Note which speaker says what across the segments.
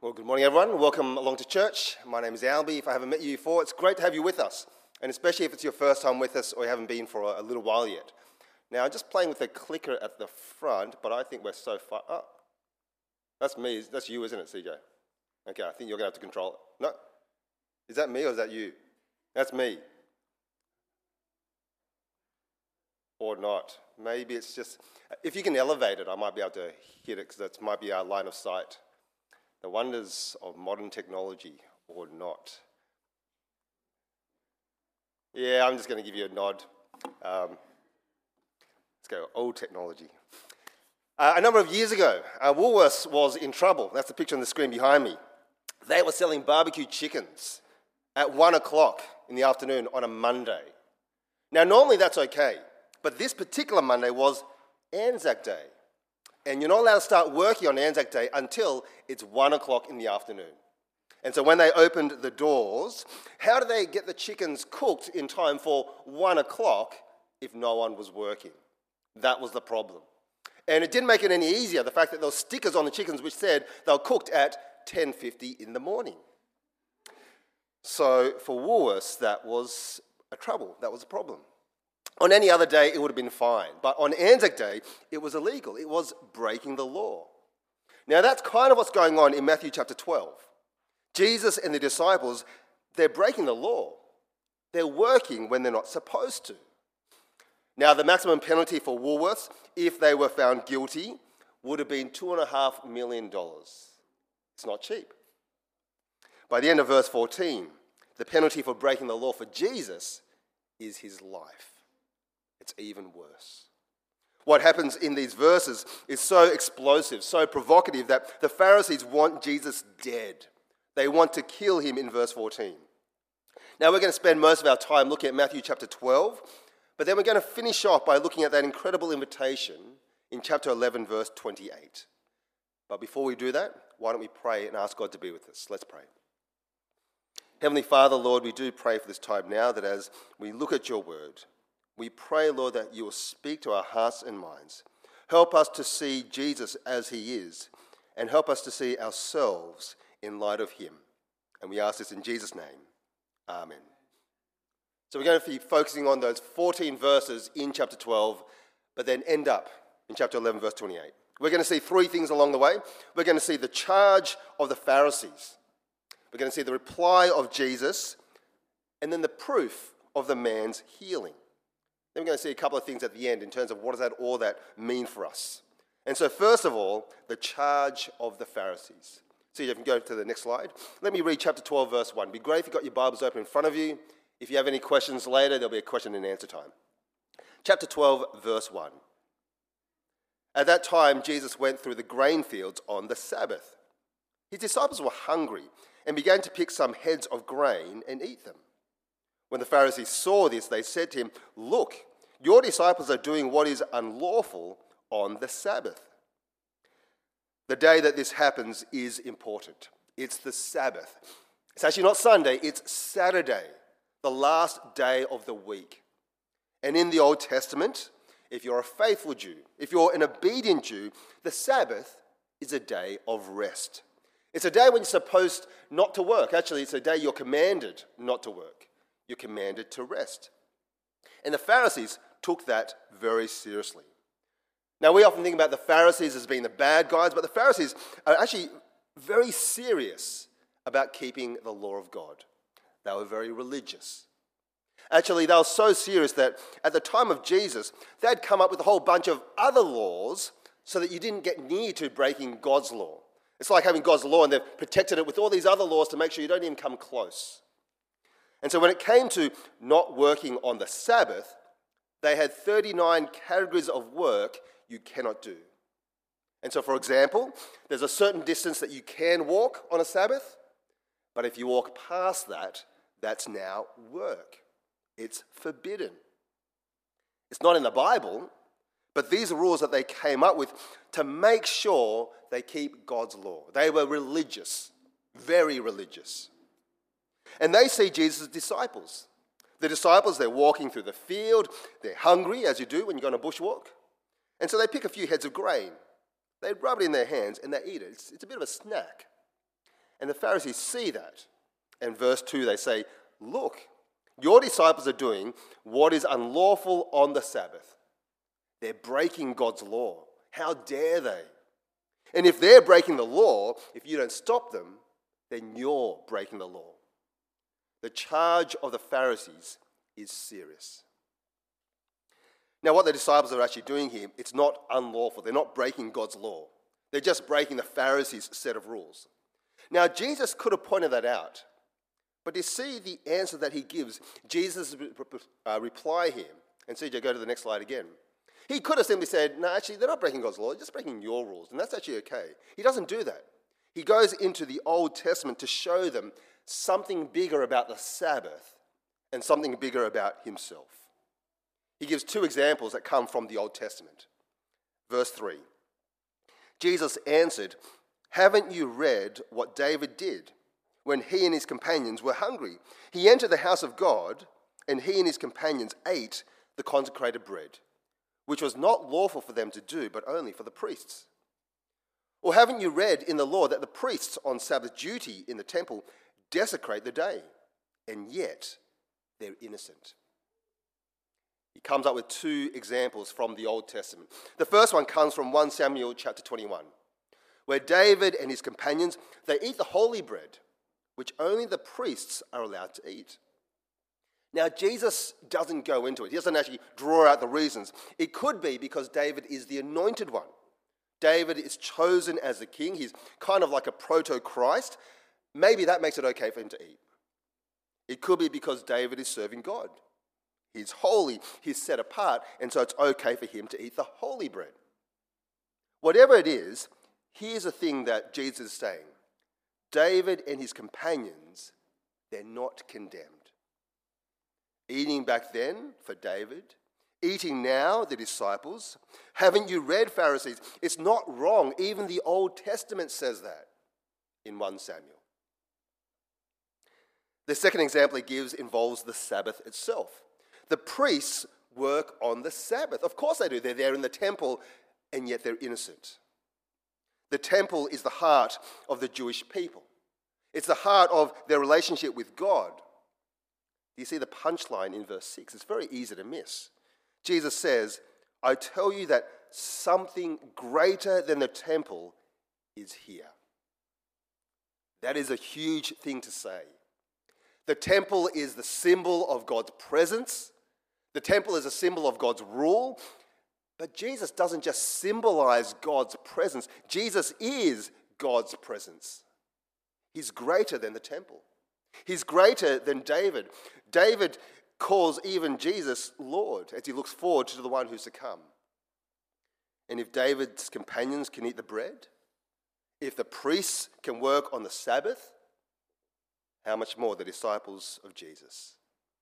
Speaker 1: Well, good morning, everyone. Welcome along to church. My name is Albie. If I haven't met you before, it's great to have you with us, and especially if it's your first time with us or you haven't been for a little while yet. Now, I'm just playing with the clicker at the front, but I think we're so far... Oh, that's me. That's you, isn't it, CJ? Okay, I think you're going to have to control it. No? Is that me or is that you? That's me. Or not. Maybe it's just... If you can elevate it, I might be able to hit it because that might be our line of sight. The wonders of modern technology, or not. Yeah, I'm just going to give you a nod. Let's go, old technology. A number of years ago, Woolworths was in trouble. That's the picture on the screen behind me. They were selling barbecue chickens at 1 o'clock in the afternoon on a Monday. Now, normally that's okay, but this particular Monday was Anzac Day. And you're not allowed to start working on Anzac Day until it's 1 o'clock in the afternoon. And so when they opened the doors, how do they get the chickens cooked in time for 1 o'clock if no one was working? That was the problem. And it didn't make it any easier, the fact that there were stickers on the chickens which said they were cooked at 10:50 in the morning. So for Woolworths, that was a trouble. That was a problem. On any other day, it would have been fine. But on Anzac Day, it was illegal. It was breaking the law. Now, that's kind of what's going on in Matthew chapter 12. Jesus and the disciples, they're breaking the law. They're working when they're not supposed to. Now, the maximum penalty for Woolworths, if they were found guilty, would have been $2.5 million. It's not cheap. By the end of verse 14, the penalty for breaking the law for Jesus is his life. It's even worse. What happens in these verses is so explosive, so provocative that the Pharisees want Jesus dead. They want to kill him in verse 14. Now we're going to spend most of our time looking at Matthew chapter 12, but then we're going to finish off by looking at that incredible invitation in chapter 11, verse 28. But before we do that, why don't we pray and ask God to be with us? Let's pray. Heavenly Father, Lord, we do pray for this time now that as we look at your word, we pray, Lord, that you will speak to our hearts and minds. Help us to see Jesus as he is, and help us to see ourselves in light of him. And we ask this in Jesus' name. Amen. So we're going to be focusing on those 14 verses in chapter 12, but then end up in chapter 11, verse 28. We're going to see three things along the way. We're going to see the charge of the Pharisees. We're going to see the reply of Jesus, and then the proof of the man's healing. Then we're going to see a couple of things at the end in terms of what does all that mean for us. And so first of all, the charge of the Pharisees. So you can go to the next slide. Let me read chapter 12, verse 1. It'd be great if you've got your Bibles open in front of you. If you have any questions later, there'll be a question and answer time. Chapter 12, verse 1. At that time, Jesus went through the grain fields on the Sabbath. His disciples were hungry and began to pick some heads of grain and eat them. When the Pharisees saw this, they said to him, "Look, your disciples are doing what is unlawful on the Sabbath." The day that this happens is important. It's the Sabbath. It's actually not Sunday, it's Saturday, the last day of the week. And in the Old Testament, if you're a faithful Jew, if you're an obedient Jew, the Sabbath is a day of rest. It's a day when you're supposed not to work. Actually, it's a day you're commanded not to work. You're commanded to rest. And the Pharisees took that very seriously. Now, we often think about the Pharisees as being the bad guys, but the Pharisees are actually very serious about keeping the law of God. They were very religious. Actually, they were so serious that at the time of Jesus, they'd come up with a whole bunch of other laws so that you didn't get near to breaking God's law. It's like having God's law and they've protected it with all these other laws to make sure you don't even come close. And so when it came to not working on the Sabbath, they had 39 categories of work you cannot do. And so, for example, there's a certain distance that you can walk on a Sabbath, but if you walk past that, that's now work. It's forbidden. It's not in the Bible, but these are rules that they came up with to make sure they keep God's law. They were religious, very religious. And they see Jesus' disciples. The disciples, they're walking through the field. They're hungry, as you do when you go on a bushwalk. And so they pick a few heads of grain. They rub it in their hands and they eat it. It's a bit of a snack. And the Pharisees see that. And verse 2, they say, "Look, your disciples are doing what is unlawful on the Sabbath." They're breaking God's law. How dare they? And if they're breaking the law, if you don't stop them, then you're breaking the law. The charge of the Pharisees is serious. Now, what the disciples are actually doing here, it's not unlawful. They're not breaking God's law. They're just breaking the Pharisees' set of rules. Now, Jesus could have pointed that out. But you see the answer that he gives, Jesus' reply here. And CJ, go to the next slide again. He could have simply said, no, actually, they're not breaking God's law. They're just breaking your rules. And that's actually okay. He doesn't do that. He goes into the Old Testament to show them something bigger about the Sabbath and something bigger about himself. He gives two examples that come from the Old Testament. Verse 3. Jesus answered, "Haven't you read what David did when he and his companions were hungry? He entered the house of God, and he and his companions ate the consecrated bread, which was not lawful for them to do, but only for the priests. Or haven't you read in the law that the priests on Sabbath duty in the temple desecrate the day, and yet they're innocent?" He comes up with two examples from the Old Testament. The first one comes from 1 Samuel chapter 21, where David and his companions, they eat the holy bread, which only the priests are allowed to eat. Now, Jesus doesn't go into it. He doesn't actually draw out the reasons. It could be because David is the anointed one. David is chosen as the king. He's kind of like a proto-Christ. Maybe that makes it okay for him to eat. It could be because David is serving God. He's holy, he's set apart, and so it's okay for him to eat the holy bread. Whatever it is, here's the thing that Jesus is saying. David and his companions, they're not condemned. Eating back then for David, eating now, the disciples. Haven't you read, Pharisees? It's not wrong. Even the Old Testament says that in 1 Samuel. The second example he gives involves the Sabbath itself. The priests work on the Sabbath. Of course they do. They're there in the temple, and yet they're innocent. The temple is the heart of the Jewish people. It's the heart of their relationship with God. You see the punchline in verse 6. It's very easy to miss. Jesus says, "I tell you that something greater than the temple is here." That is a huge thing to say. The temple is the symbol of God's presence. The temple is a symbol of God's rule. But Jesus doesn't just symbolize God's presence. Jesus is God's presence. He's greater than the temple. He's greater than David. David calls even Jesus Lord as he looks forward to the one who's to come. And if David's companions can eat the bread, if the priests can work on the Sabbath, how much more the disciples of Jesus?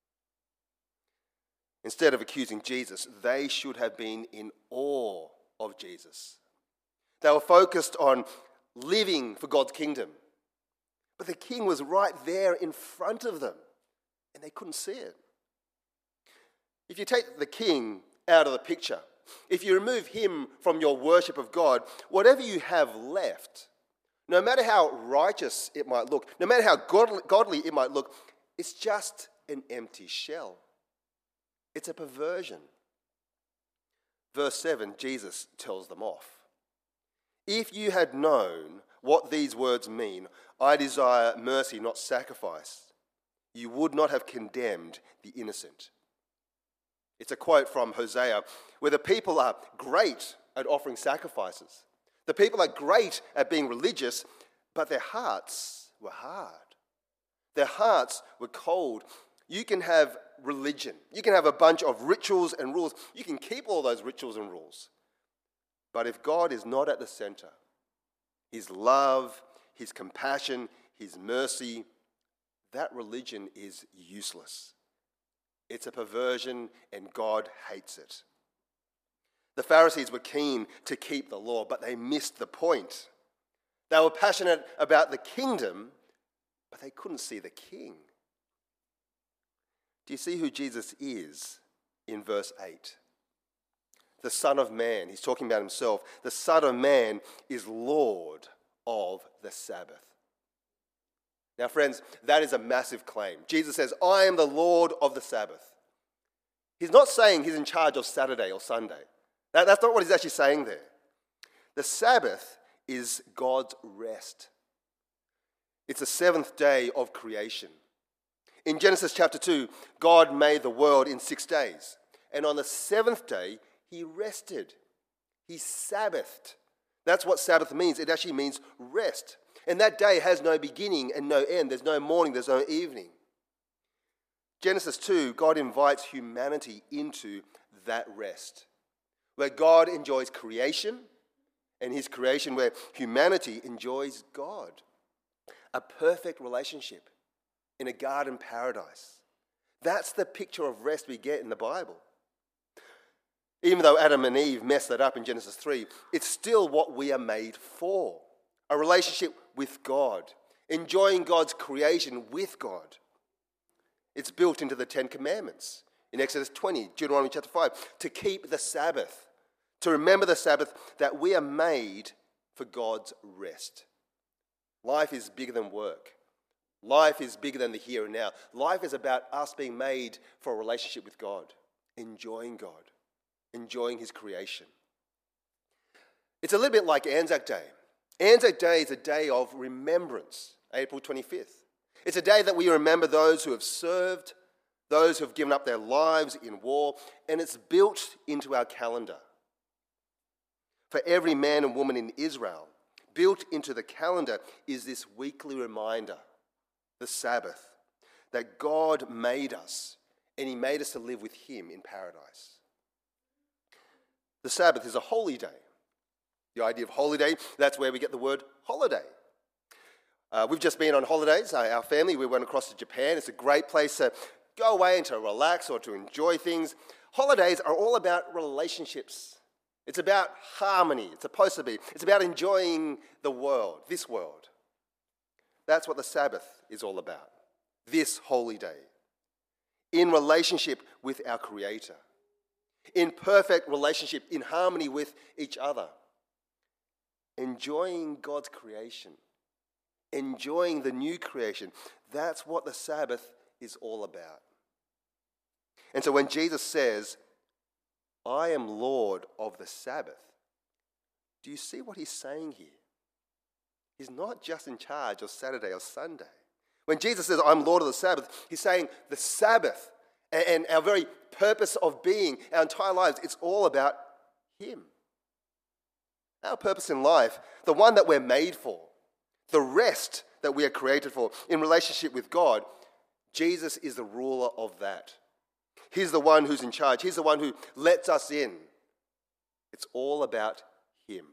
Speaker 1: Instead of accusing Jesus, they should have been in awe of Jesus. They were focused on living for God's kingdom. But the king was right there in front of them, and they couldn't see it. If you take the king out of the picture, if you remove him from your worship of God, whatever you have left, no matter how righteous it might look, no matter how godly it might look, it's just an empty shell. It's a perversion. Verse 7, Jesus tells them off. "If you had known what these words mean, 'I desire mercy, not sacrifice,' you would not have condemned the innocent." It's a quote from Hosea, where the people are great at offering sacrifices. The people are great at being religious, but their hearts were hard. Their hearts were cold. You can have religion. You can have a bunch of rituals and rules. You can keep all those rituals and rules. But if God is not at the center, his love, his compassion, his mercy, that religion is useless. It's a perversion, and God hates it. The Pharisees were keen to keep the law, but they missed the point. They were passionate about the kingdom, but they couldn't see the king. Do you see who Jesus is in verse 8? The Son of Man. He's talking about himself. The Son of Man is Lord of the Sabbath. Now, friends, that is a massive claim. Jesus says, I am the Lord of the Sabbath. He's not saying he's in charge of Saturday or Sunday. That's not what he's actually saying there. The Sabbath is God's rest. It's the seventh day of creation. In Genesis chapter 2, God made the world in 6 days. And on the seventh day, he rested. He Sabbathed. That's what Sabbath means. It actually means rest. And that day has no beginning and no end. There's no morning, there's no evening. Genesis 2, God invites humanity into that rest, where God enjoys creation, and his creation where humanity enjoys God. A perfect relationship in a garden paradise. That's the picture of rest we get in the Bible. Even though Adam and Eve messed that up in Genesis 3, it's still what we are made for. A relationship with God, enjoying God's creation with God. It's built into the Ten Commandments in Exodus 20, Deuteronomy chapter 5, to keep the Sabbath, to remember the Sabbath, that we are made for God's rest. Life is bigger than work. Life is bigger than the here and now. Life is about us being made for a relationship with God, enjoying God, enjoying his creation. It's a little bit like Anzac Day. Anzac Day is a day of remembrance, April 25th. It's a day that we remember those who have served, those who have given up their lives in war, and it's built into our calendar. For every man and woman in Israel, built into the calendar is this weekly reminder, the Sabbath, that God made us, and he made us to live with him in paradise. The Sabbath is a holy day. The idea of holy day, that's where we get the word holiday. We've just been on holidays, our family. We went across to Japan. It's a great place to go away and to relax or to enjoy things. Holidays are all about relationships. It's about harmony. It's supposed to be. It's about enjoying the world, this world. That's what the Sabbath is all about, this holy day. In relationship with our Creator. In perfect relationship, in harmony with each other. Enjoying God's creation. Enjoying the new creation. That's what the Sabbath is all about. And so when Jesus says, I am Lord of the Sabbath, do you see what he's saying here? He's not just in charge of Saturday or Sunday. When Jesus says, I'm Lord of the Sabbath, he's saying the Sabbath and our very purpose of being, our entire lives, it's all about him. Our purpose in life, the one that we're made for, the rest that we are created for in relationship with God, Jesus is the ruler of that. He's the one who's in charge. He's the one who lets us in. It's all about him.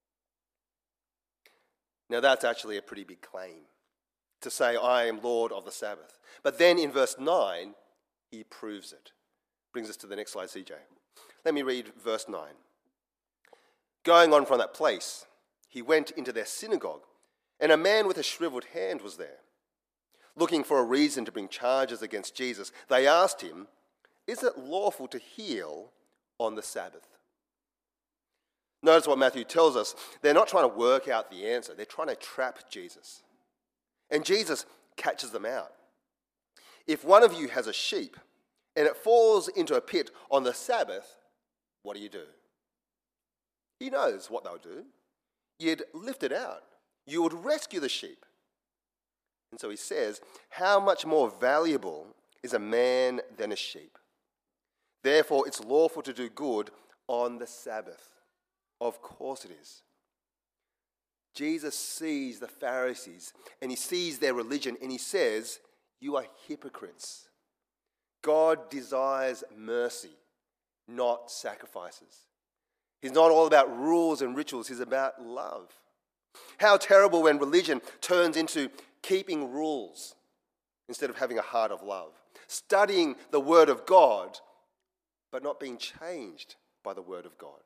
Speaker 1: Now that's actually a pretty big claim, to say, I am Lord of the Sabbath. But then in verse 9, he proves it. Brings us to the next slide, CJ. Let me read verse 9. Going on from that place, he went into their synagogue, and a man with a shriveled hand was there. Looking for a reason to bring charges against Jesus, they asked him, is it lawful to heal on the Sabbath? Notice what Matthew tells us. They're not trying to work out the answer. They're trying to trap Jesus. And Jesus catches them out. If one of you has a sheep and it falls into a pit on the Sabbath, what do? He knows what they'll do. You'd lift it out. You would rescue the sheep. And so he says, how much more valuable is a man than a sheep? Therefore, it's lawful to do good on the Sabbath. Of course it is. Jesus sees the Pharisees and he sees their religion and he says, you are hypocrites. God desires mercy, not sacrifices. He's not all about rules and rituals. He's about love. How terrible when religion turns into keeping rules instead of having a heart of love. Studying the Word of God, but not being changed by the Word of God.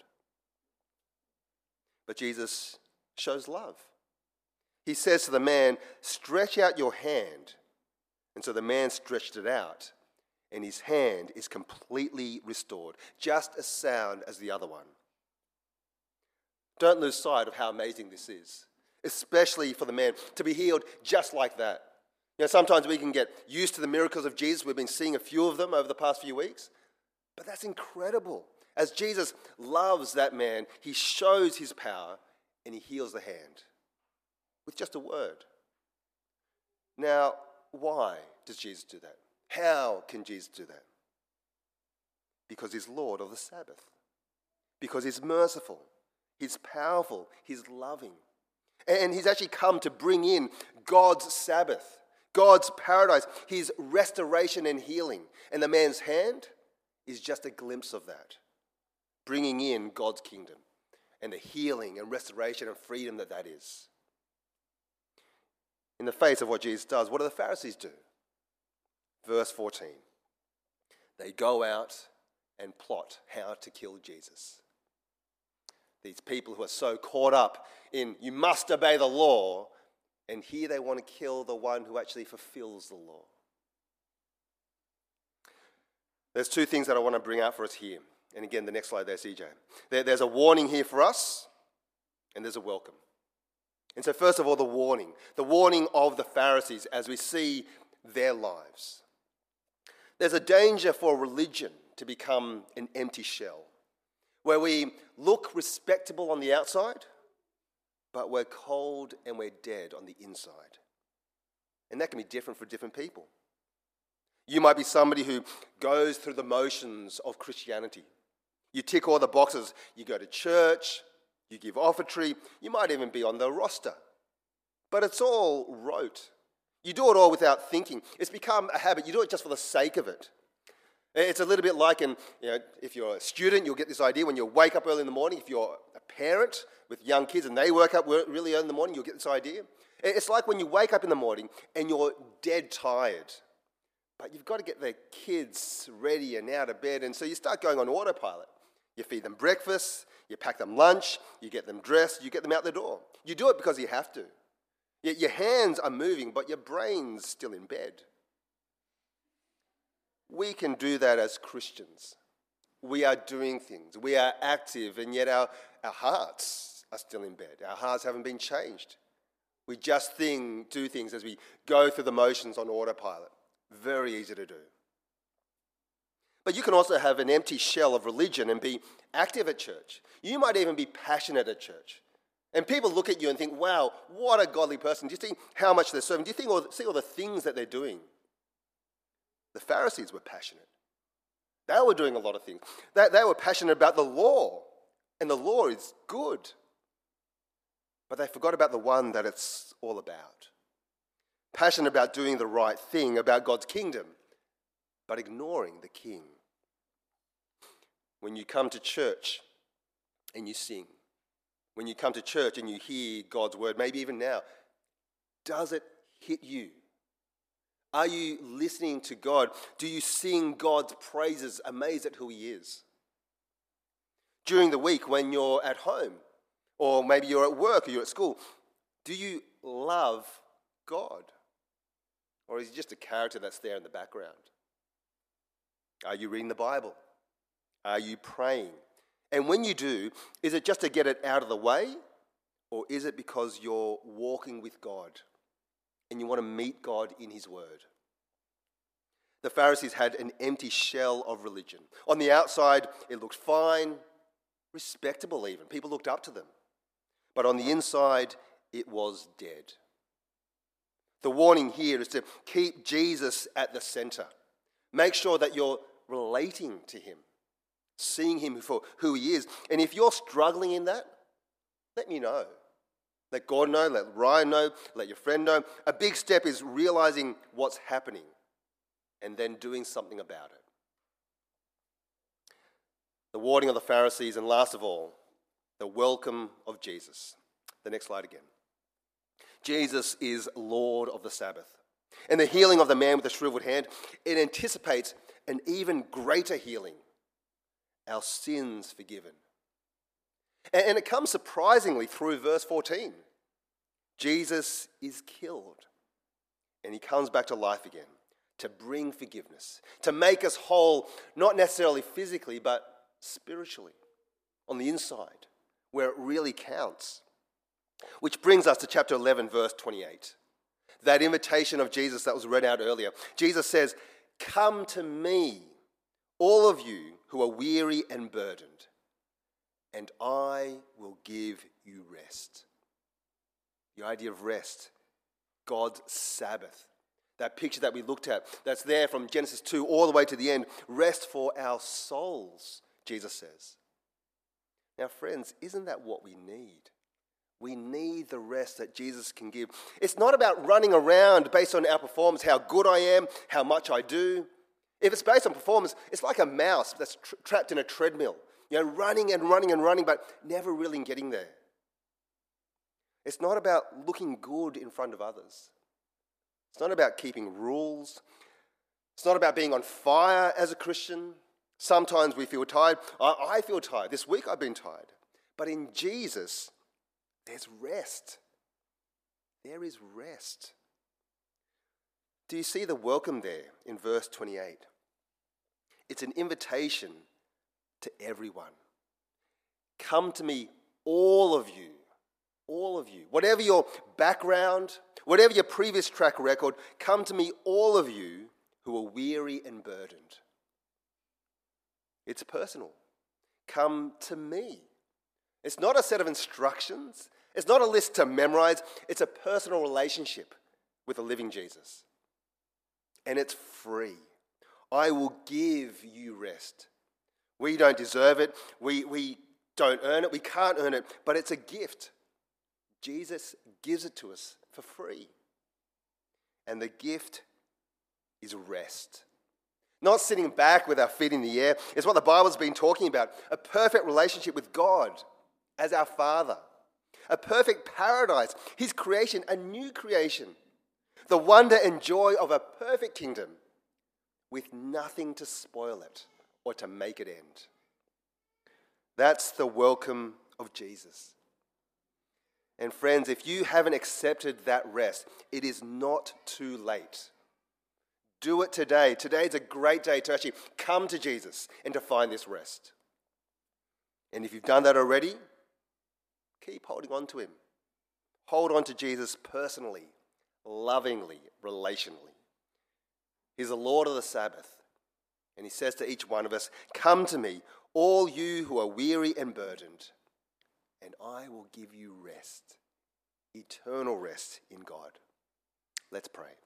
Speaker 1: But Jesus shows love. He says to the man, stretch out your hand. And so the man stretched it out, and his hand is completely restored, just as sound as the other one. Don't lose sight of how amazing this is, especially for the man to be healed just like that. Sometimes we can get used to the miracles of Jesus. We've been seeing a few of them over the past few weeks. But that's incredible. As Jesus loves that man, he shows his power and he heals the hand with just a word. Now, why does Jesus do that? How can Jesus do that? Because he's Lord of the Sabbath. Because he's merciful. He's powerful. He's loving. And he's actually come to bring in God's Sabbath, God's paradise, his restoration and healing. And the man's hand is just a glimpse of that, bringing in God's kingdom and the healing and restoration and freedom that is. In the face of what Jesus does, what do the Pharisees do? Verse 14. They go out and plot how to kill Jesus. These people who are so caught up in you must obey the law, and here they want to kill the one who actually fulfills the law. There's two things that I want to bring out for us here. And again, the next slide there, CJ. There's a warning here for us, and there's a welcome. And so first of all, the warning of the Pharisees as we see their lives. There's a danger for religion to become an empty shell, where we look respectable on the outside, but we're cold and we're dead on the inside. And that can be different for different people. You might be somebody who goes through the motions of Christianity. You tick all the boxes. You go to church, you give offertory, you might even be on the roster. But it's all rote. You do it all without thinking. It's become a habit. You do it just for the sake of it. It's a little bit like, if you're a student, you'll get this idea when you wake up early in the morning. If you're a parent with young kids and they wake up really early in the morning, you'll get this idea. It's like when you wake up in the morning and you're dead tired, but you've got to get the kids ready and out of bed, and so you start going on autopilot. You feed them breakfast, you pack them lunch, you get them dressed, you get them out the door. You do it because you have to. Your hands are moving, but your brain's still in bed. We can do that as Christians. We are doing things. We are active, and yet our hearts are still in bed. Our hearts haven't been changed. We just do things as we go through the motions on autopilot. Very easy to do. But you can also have an empty shell of religion and be active at church. You might even be passionate at church. And people look at you and think, wow, what a godly person. Do you see how much they're serving? Do you see all the things that they're doing? The Pharisees were passionate. They were doing a lot of things. They were passionate about the law, and the law is good. But they forgot about the one that it's all about. Passionate about doing the right thing, about God's kingdom, but ignoring the king. When you come to church and you sing, when you come to church and you hear God's word, maybe even now, does it hit you? Are you listening to God? Do you sing God's praises, amazed at who he is? During the week when you're at home, or maybe you're at work or you're at school, do you love God? Or is he just a character that's there in the background? Are you reading the Bible? Are you praying? And when you do, is it just to get it out of the way? Or is it because you're walking with God and you want to meet God in his word? The Pharisees had an empty shell of religion. On the outside, it looked fine, respectable even. People looked up to them. But on the inside, it was dead. The warning here is to keep Jesus at the center. Make sure that you're relating to him, seeing him for who he is. And if you're struggling in that, let me know. Let God know, let Ryan know, let your friend know. A big step is realizing what's happening and then doing something about it. The warning of the Pharisees, and last of all, the welcome of Jesus. The next slide again. Jesus is Lord of the Sabbath. And the healing of the man with the shriveled hand, it anticipates an even greater healing. Our sins forgiven. And it comes surprisingly through verse 14. Jesus is killed. And he comes back to life again to bring forgiveness, to make us whole, not necessarily physically, but spiritually, on the inside, where it really counts. Which brings us to chapter 11, verse 28. that invitation of Jesus that was read out earlier. Jesus says, "Come to me, all of you who are weary and burdened, and I will give you rest." The idea of rest, God's Sabbath, that picture that we looked at, that's there from Genesis 2 all the way to the end. Rest for our souls, Jesus says. Now, friends, isn't that what we need? We need the rest that Jesus can give. It's not about running around based on our performance, how good I am, how much I do. If it's based on performance, it's like a mouse that's trapped in a treadmill, running and running and running, but never really getting there. It's not about looking good in front of others. It's not about keeping rules. It's not about being on fire as a Christian. Sometimes we feel tired. I feel tired. This week I've been tired. But in Jesus, there's rest. There is rest. Do you see the welcome there in verse 28? It's an invitation to everyone. Come to me, all of you. All of you. Whatever your background, whatever your previous track record, come to me, all of you who are weary and burdened. It's personal. Come to me. It's not a set of instructions. It's not a list to memorize. It's a personal relationship with the living Jesus. And it's free. I will give you rest. We don't deserve it. We don't earn it. We can't earn it. But it's a gift. Jesus gives it to us for free. And the gift is rest. Not sitting back with our feet in the air. It's what the Bible's been talking about. A perfect relationship with God as our Father. A perfect paradise. His creation, a new creation. The wonder and joy of a perfect kingdom with nothing to spoil it or to make it end. That's the welcome of Jesus. And friends, if you haven't accepted that rest, it is not too late. Do it today. Today is a great day to actually come to Jesus and to find this rest. And if you've done that already, keep holding on to him. Hold on to Jesus personally, lovingly, relationally. He's the Lord of the Sabbath. And he says to each one of us, "Come to me, all you who are weary and burdened, and I will give you rest, eternal rest in God." Let's pray.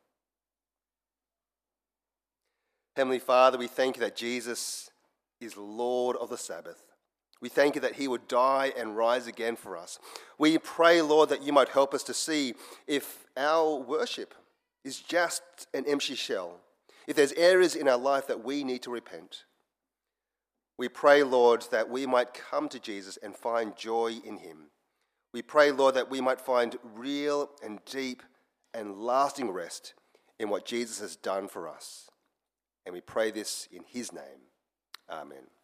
Speaker 1: Heavenly Father, we thank you that Jesus is Lord of the Sabbath. We thank you that he would die and rise again for us. We pray, Lord, that you might help us to see if our worship is just an empty shell, if there's areas in our life that we need to repent. We pray, Lord, that we might come to Jesus and find joy in him. We pray, Lord, that we might find real and deep and lasting rest in what Jesus has done for us. And we pray this in his name. Amen.